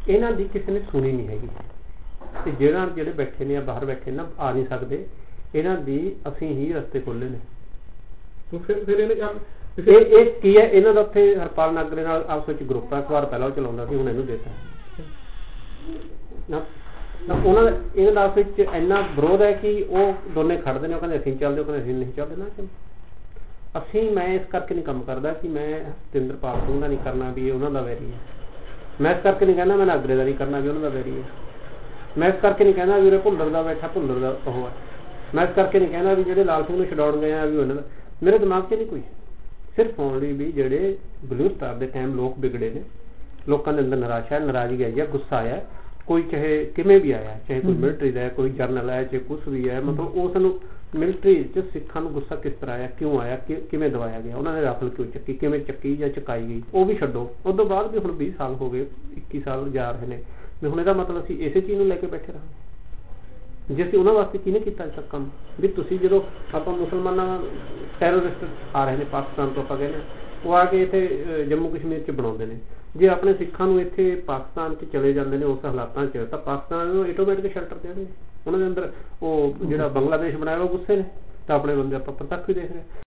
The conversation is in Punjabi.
ਇਹਨਾਂ ਦੀ ਕਿਸੇ ਨੇ ਸੁਣੀ ਨਹੀਂ ਹੈਗੀ ਤੇ ਜਿਹੜੇ ਬੈਠੇ ਨੇ ਬਾਹਰ ਬੈਠੇ ਨਾ ਆ ਨਹੀਂ ਸਕਦੇ ਇਹਨਾਂ ਦੀ ਅਸੀਂ ਹੀ ਰਸਤੇ ਖੋਲੇ ਨੇ। ਇਹ ਕੀ ਹੈ ਇਹਨਾਂ ਦਾ ਉੱਥੇ ਹਰਪਾਲ ਨਾਗਰੇ ਨਾਲ ਆਪਸ ਵਿੱਚ ਗਰੁੱਪ ਹੈ, ਅਖਬਾਰ ਪਹਿਲਾਂ ਉਹ ਚਲਾਉਂਦਾ ਸੀ ਹੁਣ ਇਹਨੂੰ ਦੇਤਾ ਨਾ ਉਹਨਾਂ ਦਾ ਇਹਨਾਂ ਦਾ ਆਪਸ ਵਿੱਚ ਇੰਨਾ ਵਿਰੋਧ ਹੈ ਕਿ ਉਹ ਦੋਨੇ ਖੜਦੇ ਨੇ, ਉਹ ਕਹਿੰਦੇ ਅਸੀਂ ਚੱਲਦੇ, ਉਹ ਕਹਿੰਦੇ ਅਸੀਂ ਨਹੀਂ ਚੱਲਦੇ ਨਾ ਅਸੀਂ। ਮੈਂ ਇਸ ਕਰਕੇ ਨਹੀਂ ਕੰਮ ਕਰਦਾ ਕਿ ਮੈਂ ਸਤਿੰਦਰਪਾਲ ਸਿੰਘ ਦਾ ਨਹੀਂ ਕਰਨਾ ਵੀ ਇਹ ਉਹਨਾਂ ਦਾ ਵੈਰੀ ਹੈ, ਮੈਂ ਇਸ ਕਰਕੇ ਨਹੀਂ ਕਹਿੰਦਾ ਮੈਂ ਨਾਗਰੇ ਦਾ ਨਹੀਂ ਕਰਨਾ ਵੀ ਉਹਨਾਂ ਦਾ ਵੈਰੀ ਹੈ, ਮੈਂ ਇਸ ਕਰਕੇ ਨਹੀਂ ਕਹਿੰਦਾ ਵੀ ਉਹ ਭੁੱਲਰ ਦਾ ਬੈਠਾ ਭੁੱਲਰ ਦਾ ਉਹ ਹੈ, ਮੈਂ ਇਸ ਕਰਕੇ ਨਹੀਂ ਕਹਿੰਦਾ ਵੀ ਜਿਹੜੇ ਲਾਲ ਸਿੰਘ ਨੂੰ ਛਡਾਉਣ ਗਏ ਆ ਵੀ ਉਹਨਾਂ ਦਾ, ਮੇਰੇ ਦਿਮਾਗ 'ਚ ਨਹੀਂ ਕੋਈ। ਸਿਰਫ ਓਨਲੀ ਵੀ ਜਿਹੜੇ ਬਲੂਚਿਸਤਾਨ ਦੇ ਟਾਈਮ ਲੋਕ ਵਿਗੜੇ ਨੇ, ਲੋਕਾਂ ਦੇ ਅੰਦਰ ਨਿਰਾਸ਼ਾ ਨਾਰਾਜ਼ਗੀ ਆਈ ਹੈ, ਗੁੱਸਾ ਆਇਆ, ਕੋਈ ਚਾਹੇ ਕਿਵੇਂ ਵੀ ਆਇਆ, ਚਾਹੇ ਕੋਈ ਮਿਲਟਰੀ ਦਾ ਕੋਈ ਜਰਨਲ ਹੈ, ਚਾਹੇ ਕੁਛ ਵੀ ਹੈ, ਮਤਲਬ ਉਸ ਨੂੰ ਮਿਲਟਰੀ 'ਚ ਸਿੱਖਾਂ ਨੂੰ ਗੁੱਸਾ ਕਿਸ ਤਰ੍ਹਾਂ ਆਇਆ, ਕਿਉਂ ਆਇਆ, ਕਿਵੇਂ ਦਵਾਇਆ ਗਿਆ, ਉਹਨਾਂ ਨੇ ਰਾਫਲ ਕਿਉਂ ਚੱਕੀ, ਕਿਵੇਂ ਚੱਕੀ ਜਾਂ ਚੁਕਾਈ ਗਈ, ਉਹ ਵੀ ਛੱਡੋ। ਉਸ ਤੋਂ ਬਾਅਦ ਵੀ ਹੁਣ 20 ਸਾਲ ਹੋ ਗਏ, 21 ਸਾਲ ਜਾ ਰਹੇ ਨੇ ਵੀ ਹੁਣ ਇਹਦਾ ਮਤਲਬ ਅਸੀਂ ਇਸੇ ਚੀਜ਼ ਨੂੰ ਲੈ ਕੇ ਬੈਠੇ ਰਹਾਂਗੇ ਜੇ ਅਸੀਂ ਉਹਨਾਂ ਵਾਸਤੇ ਕਿਹਨੇ ਕੀਤਾ ਅੱਜ ਤੱਕ ਕੰਮ ਵੀ ਤੁਸੀਂ ਜਦੋਂ ਆਪਾਂ ਮੁਸਲਮਾਨਾਂ ਟੈਰਰਿਸਟ ਆ ਰਹੇ ਨੇ ਪਾਕਿਸਤਾਨ ਤੋਂ ਆਪਾਂ ਕਹਿੰਦੇ ਉਹ ਆ ਕੇ ਇੱਥੇ ਜੰਮੂ ਕਸ਼ਮੀਰ 'ਚ ਬਣਾਉਂਦੇ ਨੇ, ਜੇ ਆਪਣੇ ਸਿੱਖਾਂ ਨੂੰ ਇੱਥੇ ਪਾਕਿਸਤਾਨ 'ਚ ਚਲੇ ਜਾਂਦੇ ਨੇ ਉਸ ਹਾਲਾਤਾਂ 'ਚ ਤਾਂ ਪਾਕਿਸਤਾਨ ਨੂੰ ਆਟੋਮੈਟਿਕ ਸ਼ੈਲਟਰ ਦੇਣਗੇ। ਉਹਨਾਂ ਦੇ ਅੰਦਰ ਉਹ ਜਿਹੜਾ ਬੰਗਲਾਦੇਸ਼ ਬਣਾਇਆ ਉਹ ਗੁੱਸੇ ਨੇ ਤਾਂ ਆਪਣੇ ਬੰਦੇ ਆਪਾਂ ਪ੍ਰਤੱਖ ਵੀ ਦੇਖ ਰਹੇ।